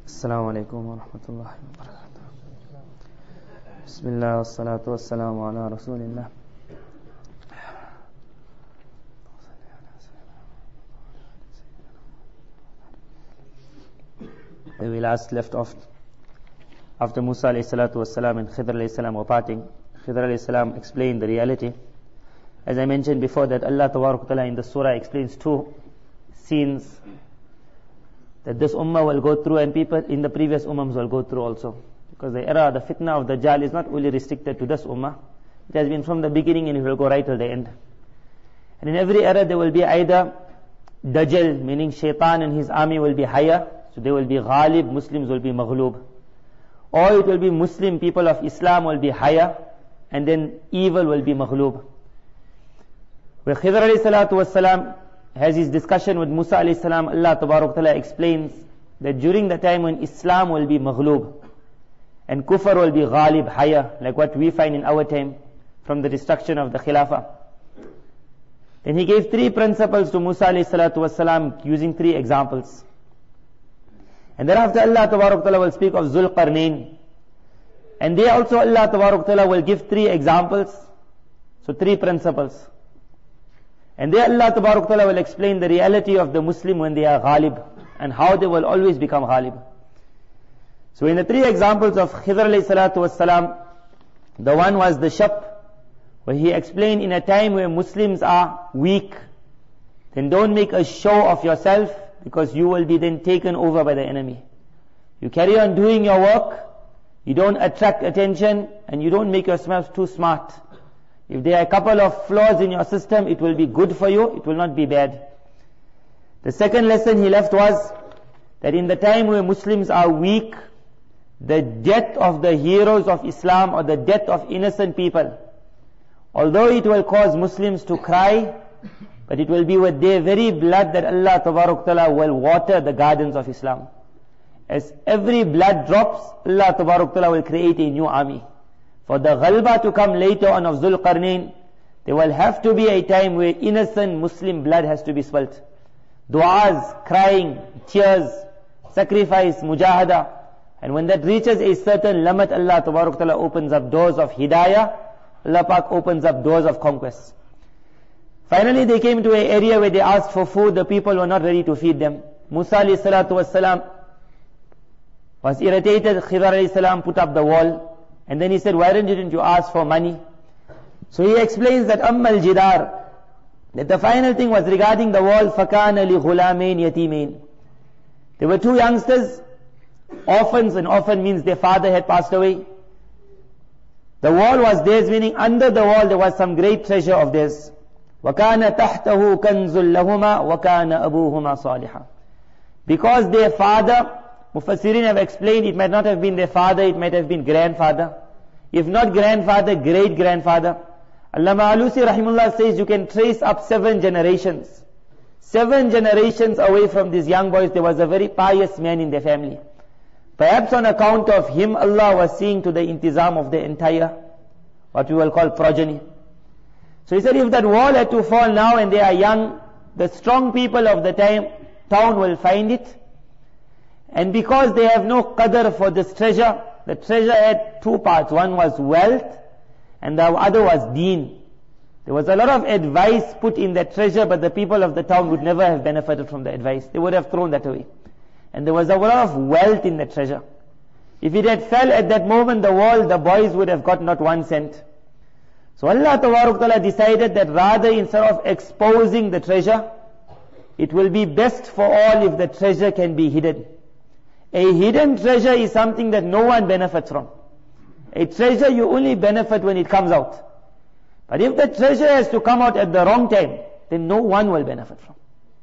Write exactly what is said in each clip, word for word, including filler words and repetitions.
Assalamu alaikum wa rahmatullahi wa barakatuh. Bismillah wa salatu wa salamu ala rasulillah. We last left off after Musa alayhi salatu wa salam and Khidr alayhi salam were parting. Khidr alayhi salam explained the reality. As I mentioned before, that Allah Tabarak Ta'ala in the surah explains two scenes that this ummah will go through and people in the previous ummahs will go through also. Because the era, the fitna of Dajjal is not only restricted to this ummah. It has been from the beginning and it will go right till the end. And in every era there will be either Dajjal, meaning Shaitan and his army will be higher, so they will be Ghalib, Muslims will be Maghlub. Or it will be Muslim people of Islam will be higher, and then evil will be Maghlub. Where Khidr alayhi salatu was salam has his discussion with Musa alayhi salam, Allah Tabarak Ta'ala explains that during the time when Islam will be Maghlub and Kufr will be Ghalib, higher, like what we find in our time from the destruction of the Khilafah. Then he gave three principles to Musa alayhi salatu was salam using three examples. And thereafter Allah Tabarak Ta'ala will speak of Zulqarnain. And there also Allah Tabarak Ta'ala will give three examples, so three principles. And there Allah Tabarak Ta'ala will explain the reality of the Muslim when they are Ghalib and how they will always become Ghalib. So in the three examples of Khidr alayhi salatu was salam, the one was the Shab, where he explained in a time where Muslims are weak, then don't make a show of yourself because you will be then taken over by the enemy. You carry on doing your work, you don't attract attention, and you don't make yourself too smart. If there are a couple of flaws in your system, it will be good for you, it will not be bad. The second lesson he left was that in the time where Muslims are weak, the death of the heroes of Islam or the death of innocent people, although it will cause Muslims to cry, but it will be with their very blood that Allah Tabarak Ta'ala will water the gardens of Islam. As every blood drops, Allah Tabarak Ta'ala will create a new army. For the ghalba to come later on of Zulqarnain, there will have to be a time where innocent Muslim blood has to be spilt. Du'as, crying, tears, sacrifice, mujahada. And when that reaches a certain limit, Allah Tabarak Ta'ala opens up doors of hidayah, Allah Pak opens up doors of conquest. Finally they came to an area where they asked for food, the people were not ready to feed them. Musa alayhi salatu was salam was irritated, Khidr alayhi salam put up the wall. And then he said, why didn't you ask for money? So he explains that Ammal Jidar, that the final thing was regarding the wall, Fakana li ghulamain yatimain. There were two youngsters, orphans, and orphan means their father had passed away. The wall was theirs, meaning under the wall there was some great treasure of theirs. وَكَانَ تَحْتَهُ كَنْزٌ لَهُمَا وَكَانَ أَبُوهُمَا صَالِحًا. Because their father, Mufassirin have explained, it might not have been their father, it might have been grandfather. If not grandfather, great-grandfather. Allama Alusi Rahimullah says you can trace up seven generations. Seven generations away from these young boys, there was a very pious man in their family. Perhaps on account of him, Allah was seeing to the intizam of the entire, what we will call progeny. So he said, if that wall had to fall now and they are young, the strong people of the time, town will find it. And because they have no qadr for this treasure, the treasure had two parts. One was wealth and the other was deen. There was a lot of advice put in that treasure, but the people of the town would never have benefited from the advice. They would have thrown that away. And there was a lot of wealth in that treasure. If it had fell at that moment, the wall, the boys would have got not one cent. So Allah Tabarak Ta'ala decided that rather instead of exposing the treasure, it will be best for all if the treasure can be hidden. A hidden treasure is something that no one benefits from. A treasure you only benefit when it comes out. But if the treasure has to come out at the wrong time, then no one will benefit from.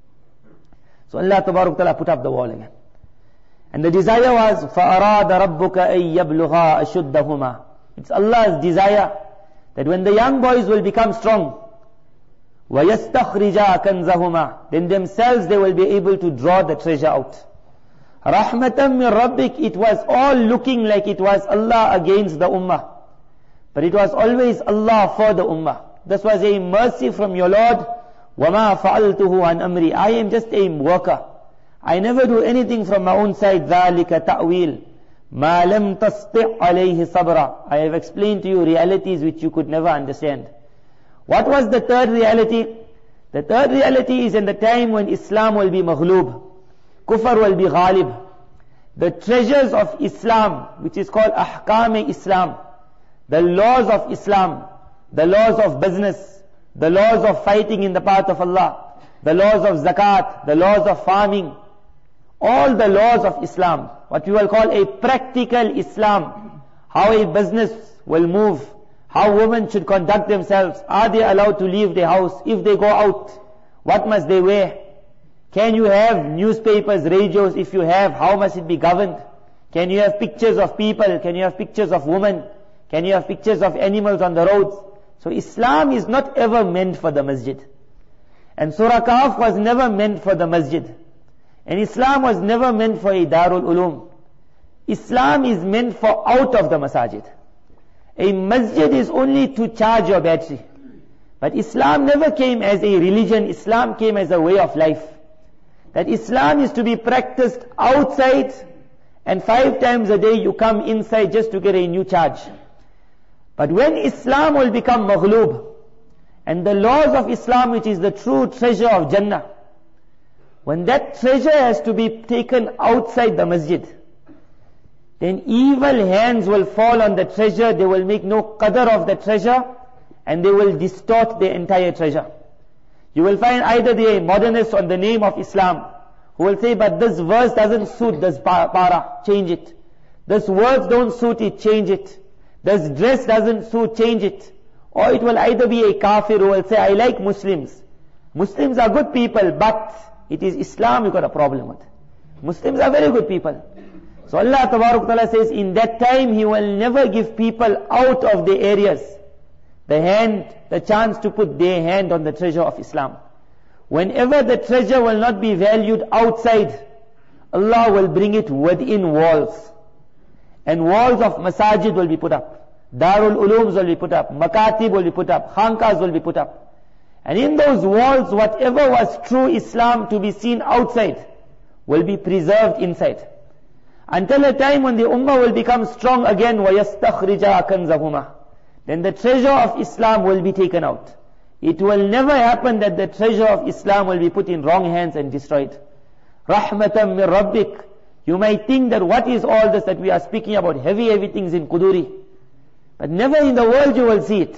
So Allah Tabarak Ta'ala put up the wall again. And the desire was, فَأَرَادَ رَبُّكَ أَن يَبْلُغَا أَشُدَّهُمَا. It's Allah's desire that when the young boys will become strong, وَيَسْتَخْرِجَا كَنْزَهُمَا, then themselves they will be able to draw the treasure out. رَحْمَةً مِّن رَبِّكَ, it was all looking like it was Allah against the ummah. But it was always Allah for the ummah. This was a mercy from your Lord. وَمَا فَعَلْتُهُ عَنْ أَمْرِي, I am just a worker. I never do anything from my own side. ذَلِكَ تَأْوِيلٌ مَا لَمْ تَسْطِعْ عَلَيْهِ صَبْرًا. I have explained to you realities which you could never understand. What was the third reality? The third reality is in the time when Islam will be maghloob, kufr will be ghalib. The treasures of Islam, which is called ahkam-e-Islam, the laws of Islam, the laws of business, the laws of fighting in the path of Allah, the laws of zakat, the laws of farming, all the laws of Islam, what we will call a practical Islam, how a business will move, how women should conduct themselves, are they allowed to leave their house, if they go out, what must they wear, can you have newspapers, radios, if you have, how must it be governed, can you have pictures of people, can you have pictures of women, can you have pictures of animals on the roads? So Islam is not ever meant for the masjid. And Surah Kahf was never meant for the masjid. And Islam was never meant for a Darul Ulum. Islam is meant for out of the masajid. A masjid is only to charge your battery. But Islam never came as a religion, Islam came as a way of life. That Islam is to be practiced outside, and five times a day you come inside just to get a new charge. But when Islam will become maghloob, and the laws of Islam, which is the true treasure of Jannah, when that treasure has to be taken outside the masjid, then evil hands will fall on the treasure, they will make no qadr of the treasure, and they will distort the entire treasure. You will find either the modernists on the name of Islam, who will say, but this verse doesn't suit this para, change it. This words don't suit it, change it. This dress doesn't suit, change it. Or it will either be a kafir who will say, I like Muslims. Muslims are good people, but it is Islam you got a problem with. Muslims are very good people. So Allah Tabaraka Ta'ala says, in that time He will never give people out of the areas the hand, the chance to put their hand on the treasure of Islam. Whenever the treasure will not be valued outside, Allah will bring it within walls. And walls of masajid will be put up. Darul Ulums will be put up. Makatib will be put up. Khankas will be put up. And in those walls, whatever was true Islam to be seen outside will be preserved inside. Until a time when the ummah will become strong again, وَيَسْتَخْرِجَا كَنْزَهُمَا. Then the treasure of Islam will be taken out. It will never happen that the treasure of Islam will be put in wrong hands and destroyed. Rahmatan min Rabbik. You might think that what is all this that we are speaking about, heavy, heavy things in Quduri. But never in the world you will see it.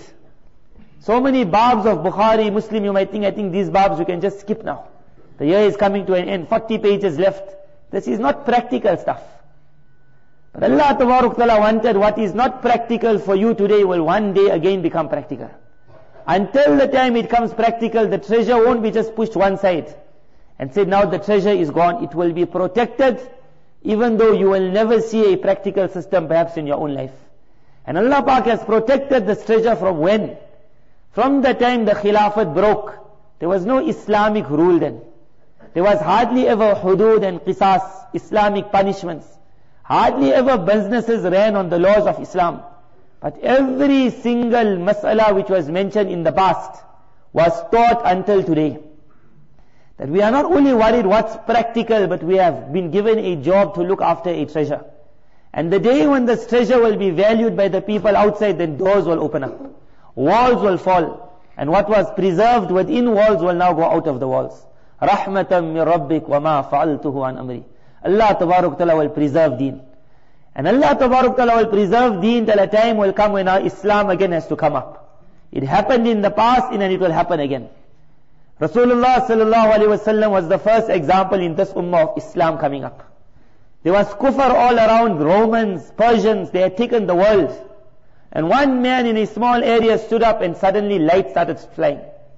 So many babs of Bukhari, Muslim, you might think, I think these babs you can just skip now. The year is coming to an end, forty pages left. This is not practical stuff. But Allah Tabaraka Ta'ala wanted what is not practical for you today will one day again become practical. Until the time it comes practical, the treasure won't be just pushed one side and said now the treasure is gone. It will be protected, even though you will never see a practical system perhaps in your own life. And Allah Pak has protected this treasure from when? From the time the Khilafat broke, there was no Islamic rule then. There was hardly ever hudud and qisas, Islamic punishments. Hardly ever businesses ran on the laws of Islam. But every single mas'ala which was mentioned in the past was taught until today. That we are not only worried what's practical, but we have been given a job to look after a treasure. And the day when this treasure will be valued by the people outside, then doors will open up. Walls will fall. And what was preserved within walls will now go out of the walls. Rahmatan min Rabbik wa ma fa'altuhu an amri. Allah Tabaraka Ta'ala will preserve deen. And Allah Tabaraka Ta'ala will preserve deen till a time will come when our Islam again has to come up. It happened in the past and it will happen again. Rasulullah Sallallahu Alaihi Wasallam was the first example in this ummah of Islam coming up. There was kufr all around, Romans, Persians, they had taken the world. And one man in a small area stood up and suddenly light started flying.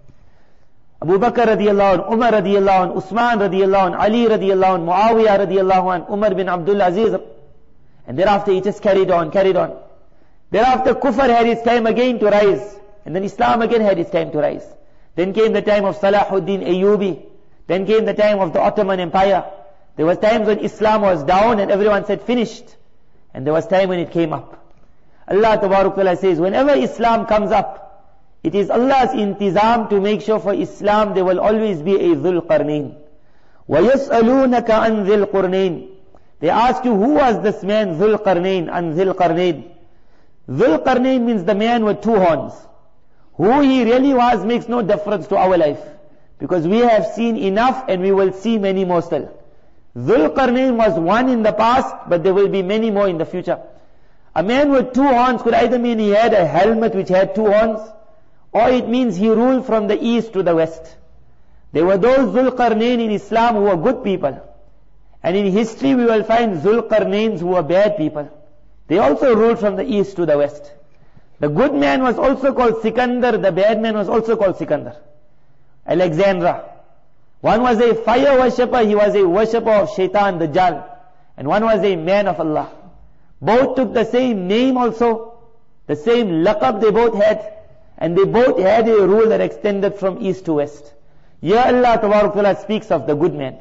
Abu Bakr radiallahu anh, Umar radiallahu anh, Usman radiallahu anh, Ali radiallahu anh, Muawiyah radiallahu anh, Umar bin Abdul Aziz. And thereafter he just carried on, carried on. Thereafter kufr had its time again to rise. And then Islam again had its time to rise. Then came the time of Salahuddin Ayyubi. Then came the time of the Ottoman Empire. There was times when Islam was down and everyone said finished. And there was time when it came up. Allah Tabaraka Ta'ala says, whenever Islam comes up, it is Allah's intizam to make sure for Islam there will always be a Dhul Qarnayn. وَيَسْأَلُونَكَ عَنْ ذِي الْقُرْنَيْنِ. They ask you, who was this man, Dhul Qarnayn, and Dhul Qarnayn? Dhul Qarnayn means the man with two horns. Who he really was makes no difference to our life, because we have seen enough and we will see many more still. Dhul Qarnayn was one in the past, but there will be many more in the future. A man with two horns could either mean he had a helmet which had two horns, or it means he ruled from the east to the west. There were those Dhul Qarnayn in Islam who were good people. And in history we will find Dhul Qarnains who were bad people. They also ruled from the east to the west. The good man was also called Sikandar, the bad man was also called Sikandar. Alexandra. One was a fire worshipper, he was a worshipper of Shaitan, Dajjal. And one was a man of Allah. Both took the same name also, the same laqab they both had, and they both had a rule that extended from east to west. Here Allah Tabarak Ta'ala speaks of the good man.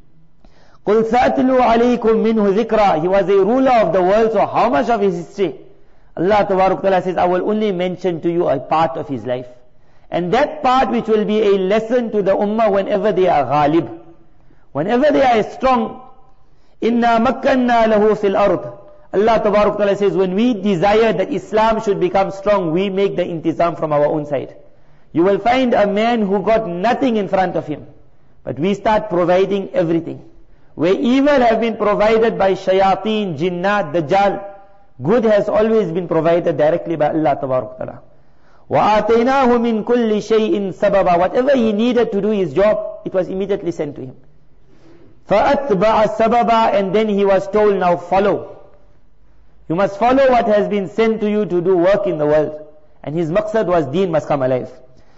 قُلْ سَأَتْلُوا عَلَيْكُمْ مِنْهُ ذِكْرًا. He was a ruler of the world, so how much of his history? Allah Tabarak Ta'ala says, I will only mention to you a part of his life. And that part which will be a lesson to the ummah whenever they are ghalib. Whenever they are strong. إِنَّا مَكَّنَّا لَهُ فِي الْأَرْضِ. Allah Tabarak Ta'ala says, when we desire that Islam should become strong, we make the intizam from our own side. You will find a man who got nothing in front of him, but we start providing everything. Where evil have been provided by shayateen, jinnat, dajjal, good has always been provided directly by Allah Tabarak Ta'ala. وَآتَيْنَاهُ مِنْ كُلِّ شَيْءٍ سَبَبًا. Whatever he needed to do his job, it was immediately sent to him. فَأَتْبَعَ سَبَبًا. And then he was told, now follow. You must follow what has been sent to you to do work in the world. And his maqsad was deen must come alive.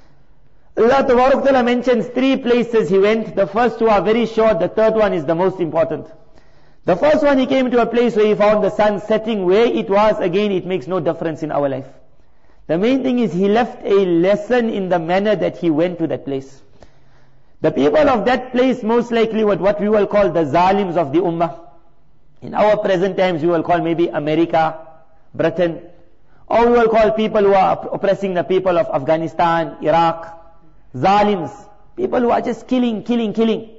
Allah Tabarak Ta'ala mentions three places he went. The first two are very short, the third one is the most important. The first one, he came to a place where he found the sun setting. Where it was, again, it makes no difference in our life. The main thing is he left a lesson in the manner that he went to that place. The people of that place most likely were what we will call the zalims of the ummah. In our present times we will call maybe America, Britain, or we will call people who are oppressing the people of Afghanistan, Iraq, zalims, people who are just killing, killing, killing.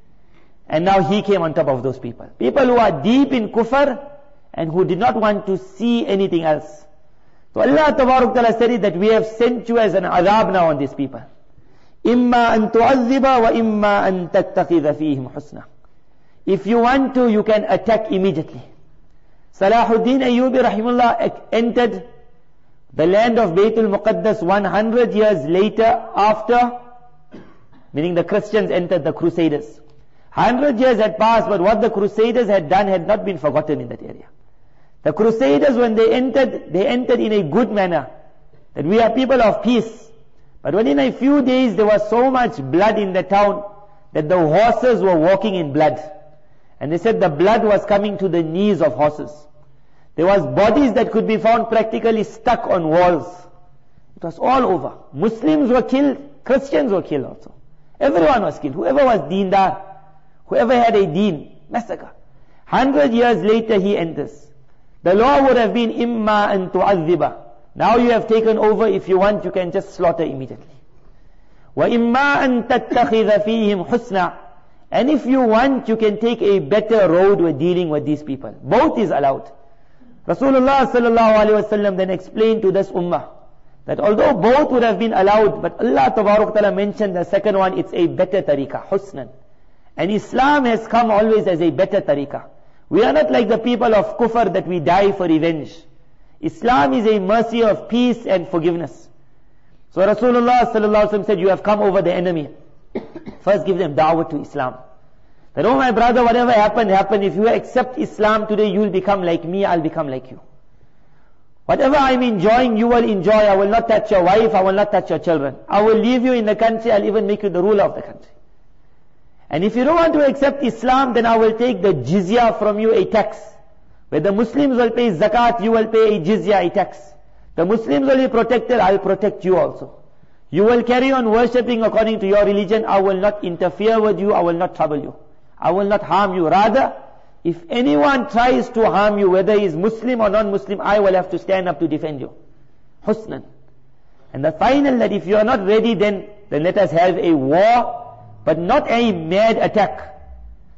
And now he came on top of those people. People who are deep in kufr and who did not want to see anything else. So Allah Tabarak Ta'ala said that we have sent you as an adab now on these people. إِمَّا أَن تُعَذِّبَ وَإِمَّا أَن تَتَّخِذَ فِيهِمْ حُسْنًا. If you want to, you can attack immediately. Salahuddin Ayyubi rahimullah entered the land of Baytul Muqaddas one hundred years later after, meaning the Christians entered the Crusaders. Hundred years had passed, but what the Crusaders had done had not been forgotten in that area. The Crusaders, when they entered, they entered in a good manner, that we are people of peace. But within a few days there was so much blood in the town that the horses were walking in blood. And they said the blood was coming to the knees of horses. There was bodies that could be found practically stuck on walls. It was all over. Muslims were killed, Christians were killed also. Everyone was killed. Whoever was deendar, whoever had a deen, massacre. Hundred years later he enters. The law would have been imma an tu'adhiba. Now you have taken over, if you want you can just slaughter immediately. Wa imma an tattakhidha fihim husna. And if you want, you can take a better road with dealing with these people. Both is allowed. Rasulullah sallallahu alaihi wasallam then explained to this ummah that although both would have been allowed, but Allah Tabarak Ta'ala mentioned the second one, it's a better tariqah, husnan. And Islam has come always as a better tariqah. We are not like the people of kufr that we die for revenge. Islam is a mercy of peace and forgiveness. So Rasulullah sallallahu alaihi wasallam said, you have come over the enemy. First give them da'wah to Islam. That, oh my brother, whatever happened, happened. If you accept Islam today, you will become like me, I'll become like you. Whatever I'm enjoying, you will enjoy. I will not touch your wife, I will not touch your children. I will leave you in the country, I'll even make you the ruler of the country. And if you don't want to accept Islam, then I will take the jizya from you, a tax. Where the Muslims will pay zakat, you will pay a jizya, a tax. The Muslims will be protected, I'll protect you also. You will carry on worshipping according to your religion, I will not interfere with you, I will not trouble you. I will not harm you. Rather, if anyone tries to harm you, whether he is Muslim or non-Muslim, I will have to stand up to defend you. Husnan. And the final, that if you are not ready, then, then let us have a war, but not a mad attack.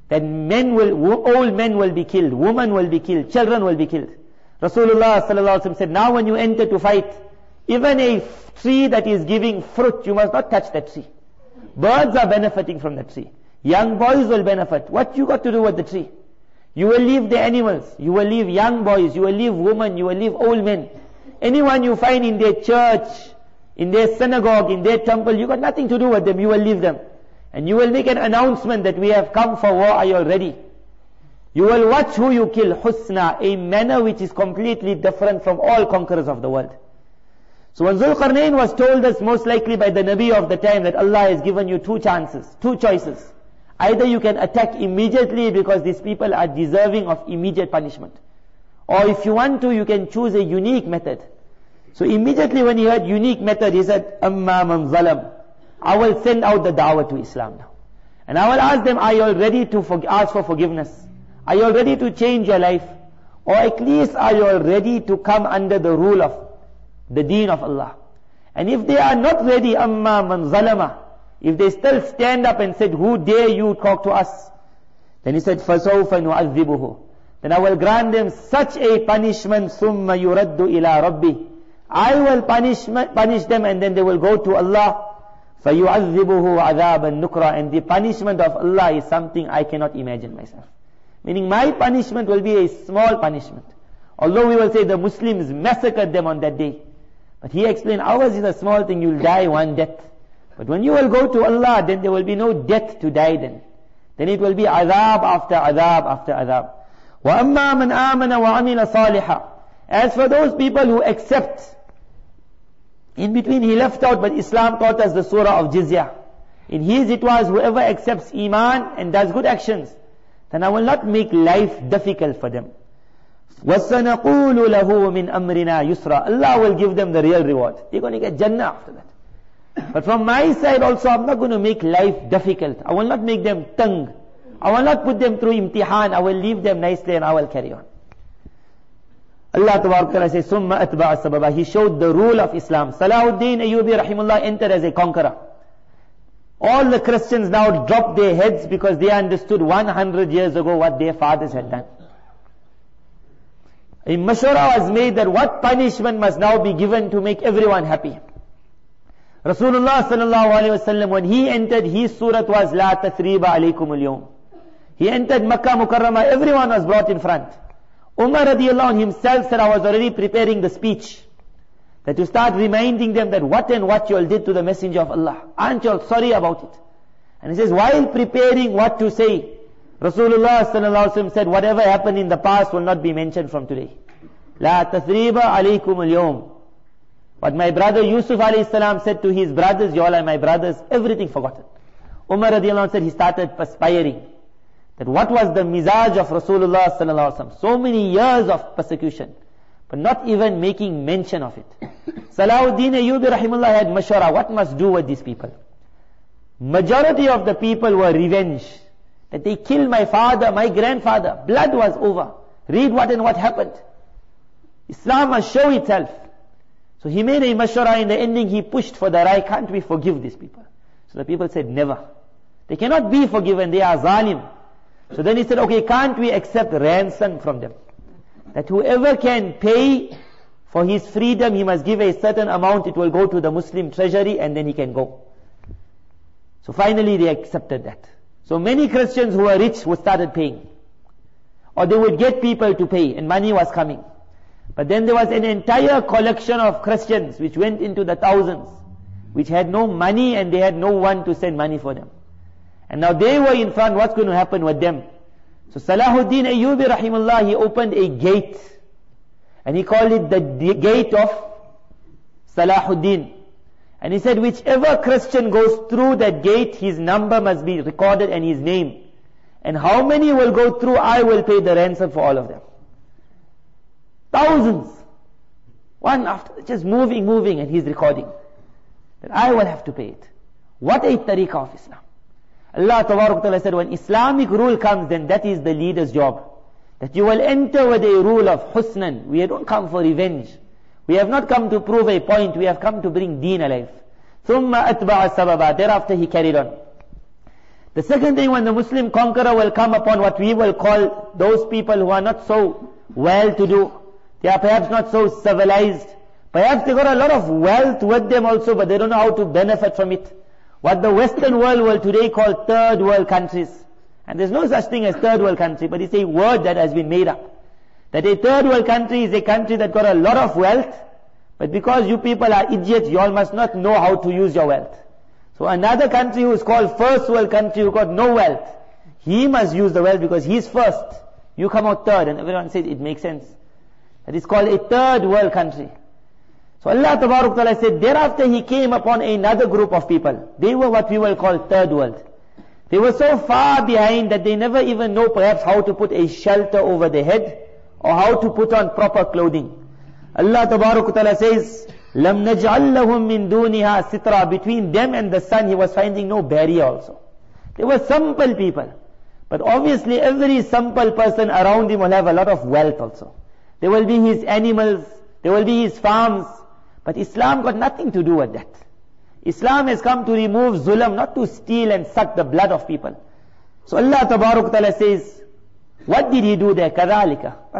that men will, old men will be killed, women will be killed, children will be killed. Rasulullah sallallahu alaihi wasallam said, now when you enter to fight, even a tree that is giving fruit, you must not touch that tree. Birds are benefiting from that tree. Young boys will benefit. What you got to do with the tree? You will leave the animals, you will leave young boys, you will leave women, you will leave old men. Anyone you find in their church, in their synagogue, in their temple, you got nothing to do with them, you will leave them. And you will make an announcement that we have come for war, are you all ready? You will watch who you kill, husna, a manner which is completely different from all conquerors of the world. So when Zulqarnain was told us most likely by the Nabi of the time that Allah has given you two chances, two choices. Either you can attack immediately because these people are deserving of immediate punishment. Or if you want to, you can choose a unique method. So immediately when he heard unique method, he said, Amma man zalam. I will send out the da'wah to Islam now. And I will ask them, are you all ready to for, ask for forgiveness? Are you all ready to change your life? Or at least are you all ready to come under the rule of the deen of Allah? And if they are not ready, Amma man zalama, if they still stand up and said, who dare you talk to us? Then he said, فَسَوْفَ نُعَذِّبُهُ. Then I will grant them such a punishment, ثُمَّ يُرَدُّ إِلَىٰ رَبِّهِ. I will punish, punish them and then they will go to Allah. فَيُعَذِّبُهُ عَذَابًا نُكْرًا. And the punishment of Allah is something I cannot imagine myself. Meaning my punishment will be a small punishment. Although we will say the Muslims massacred them on that day. But he explained, ours is a small thing, you'll die one death. But when you will go to Allah, then there will be no death to die then. Then it will be azab after azab after azab. وَأَمَّا مَنْ آمَنَ وَعَمِلَ صَالِحًا. As for those people who accept, in between he left out, but Islam taught us the surah of Jizya. In his it was, whoever accepts Iman and does good actions, then I will not make life difficult for them. وَسَنَقُولُ لَهُ مِنْ أَمْرِنَا يُسْرًا. Allah will give them the real reward. They're going to get Jannah after that. But from my side also, I'm not going to make life difficult. I will not make them tung. I will not put them through imtihan. I will leave them nicely and I will carry on. Allah Ta'ala says, Summa atba'a sababa. He showed the rule of Islam. Salahuddin Ayyubi Rahimullah entered as a conqueror. All the Christians now dropped their heads because they understood one hundred years ago what their fathers had done. A mashwara was made that what punishment must now be given to make everyone happy. Rasulullah sallallahu alayhi wasallam, when he entered, his surat was La Tathriba alaykum al-yawm. He entered Makkah Mukarramah, everyone was brought in front. Umar radiallahu anh himself said, I was already preparing the speech, that to start reminding them that what and what you all did to the Messenger of Allah. Aren't you all sorry about it? And he says, while preparing what to say, Rasulullah sallallahu alayhi wasallam said, whatever happened in the past will not be mentioned from today. La Tathriba alaykum al-yawm. What my brother Yusuf alayhi salam said to his brothers, you all are my brothers, everything forgotten. Umar radiallahu anh said, he started perspiring. That what was the mizaj of Rasulullah sallallahu alaihi wasallam? So many years of persecution, but not even making mention of it. Salahuddin Ayyubi Rahimullah had mashwara, what must do with these people? Majority of the people were revenge. That they killed my father, my grandfather. Blood was over. Read what and what happened. Islam must show itself. So he made a mashwara, in the ending he pushed for the right, can't we forgive these people? So the people said, never. They cannot be forgiven, they are zalim. So then he said, okay, can't we accept ransom from them? That whoever can pay for his freedom, he must give a certain amount, it will go to the Muslim treasury and then he can go. So finally they accepted that. So many Christians who were rich would started paying. Or they would get people to pay and money was coming. But then there was an entire collection of Christians which went into the thousands, which had no money and they had no one to send money for them. And now they were in front, what's going to happen with them? So Salahuddin Ayyubi Rahimullah, he opened a gate. And he called it the gate of Salahuddin. And he said, whichever Christian goes through that gate, his number must be recorded and his name. And how many will go through, I will pay the ransom for all of them. Thousands. One after, just moving, moving, and he's recording. That I will have to pay it. What a tariqah of Islam. Allah Ta'ala said, when Islamic rule comes, then that is the leader's job. That you will enter with a rule of husnan. We don't come for revenge. We have not come to prove a point. We have come to bring deen alive. ثُمَّ أَتْبَعَ سَبَبًا. Thereafter he carried on. The second thing, when the Muslim conqueror will come upon what we will call those people who are not so well-to-do, they are perhaps not so civilized, perhaps they got a lot of wealth with them also, but they don't know how to benefit from it. What the Western world will today call third world countries. And there's no such thing as third world country, but it's a word that has been made up. That a third world country is a country that got a lot of wealth, but because you people are idiots, you all must not know how to use your wealth. So another country who is called first world country, who got no wealth, he must use the wealth because he's first. You come out third, and everyone says it makes sense. That is called a third world country. So Allah Tabarak Ta'ala said, thereafter he came upon another group of people. They were what we will call third world. They were so far behind that they never even know perhaps how to put a shelter over their head, or how to put on proper clothing. Allah Tabarak Ta'ala says, Lam naj'al lahum min duniha sitra. Between them and the sun, he was finding no barrier also. They were simple people. But obviously every simple person around him will have a lot of wealth also. There will be his animals, there will be his farms. But Islam got nothing to do with that. Islam has come to remove zulam, not to steal and suck the blood of people. So Allah Tabarak Ta'ala says, what did he do there? Kadhalika. Bas.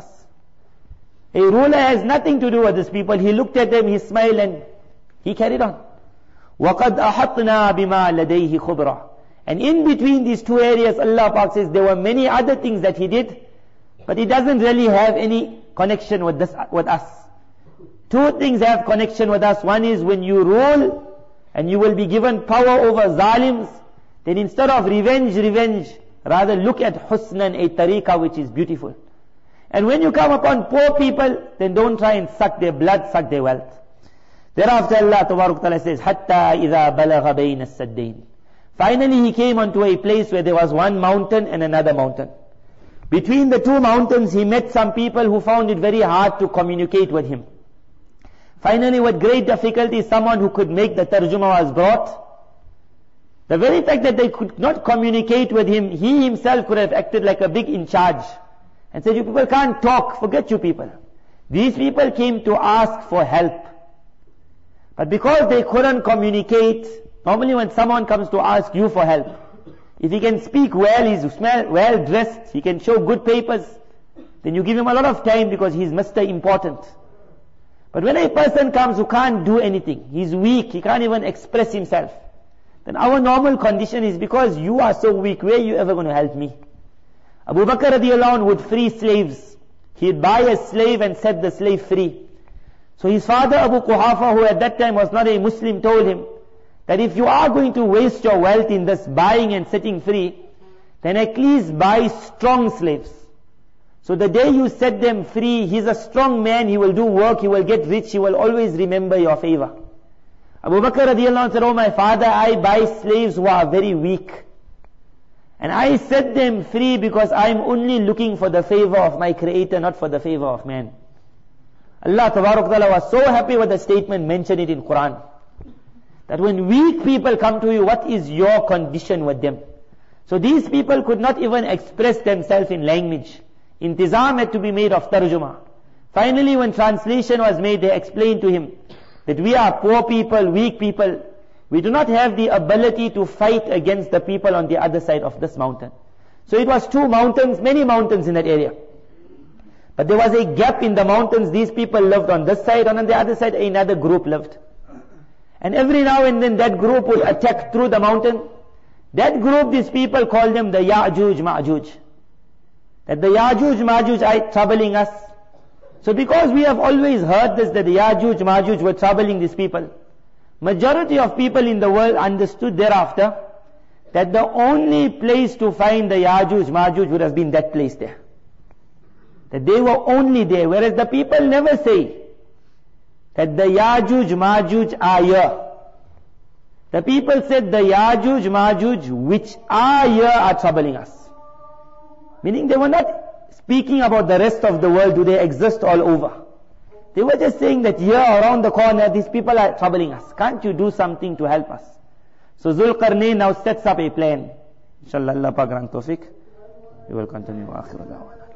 A ruler has nothing to do with these people. He looked at them, he smiled, and he carried on. وَقَدْ أَحَطْنَا بِمَا لَدَيْهِ خُبْرًا. And in between these two areas, Allah Pak says, there were many other things that he did, but it doesn't really have any connection with this, with us. Two things have connection with us. One is when you rule, and you will be given power over zalims, then instead of revenge, revenge, rather look at husnan, a tariqah which is beautiful. And when you come upon poor people, then don't try and suck their blood, suck their wealth. Thereafter Allah Tabarak Ta'ala says, Hatta idha balagha bayna as-saddain. Finally he came onto a place where there was one mountain and another mountain. Between the two mountains he met some people who found it very hard to communicate with him. Finally, with great difficulty, someone who could make the tarjuma was brought. The very fact that they could not communicate with him, he himself could have acted like a big in charge and said, you people can't talk, forget you people. These people came to ask for help. But because they couldn't communicate, normally when someone comes to ask you for help, if he can speak well, he's well dressed, he can show good papers, then you give him a lot of time because he's Mister Important. But when a person comes who can't do anything, he's weak, he can't even express himself, then our normal condition is, because you are so weak, where are you ever going to help me? Abu Bakr radiallahu anhu would free slaves. He'd buy a slave and set the slave free. So his father Abu Quhafa, who at that time was not a Muslim, told him that if you are going to waste your wealth in this buying and setting free, then at least buy strong slaves. So the day you set them free, he's a strong man, he will do work, he will get rich, he will always remember your favor. Abu Bakr radiallahu anhu said, oh my father, I buy slaves who are very weak. And I set them free because I'm only looking for the favor of my Creator, not for the favor of man. Allah Tabarak Ta'ala was so happy with the statement, mentioned it in Quran. That when weak people come to you, what is your condition with them? So these people could not even express themselves in language. Intizam had to be made of tarjuma. Finally, when translation was made, they explained to him that we are poor people, weak people. We do not have the ability to fight against the people on the other side of this mountain. So it was two mountains, many mountains in that area. But there was a gap in the mountains. These people lived on this side, and on the other side another group lived. And every now and then that group would attack through the mountain. That group, these people called them the Ya'juj Ma'juj. That the Ya'juj Ma'juj are troubling us. So because we have always heard this, that the Ya'juj Ma'juj were troubling these people, majority of people in the world understood thereafter that the only place to find the Ya'juj Ma'juj would have been that place there. That they were only there, whereas the people never say that the Ya'juj Ma'juj are here. The people said the Ya'juj Ma'juj which are here are troubling us. Meaning they were not speaking about the rest of the world, do they exist all over. They were just saying that here around the corner, these people are troubling us. Can't you do something to help us? So Zulqarnain now sets up a plan. Inshallah, Allah Pak grant tawfiq. We will continue. Akhir da'wana.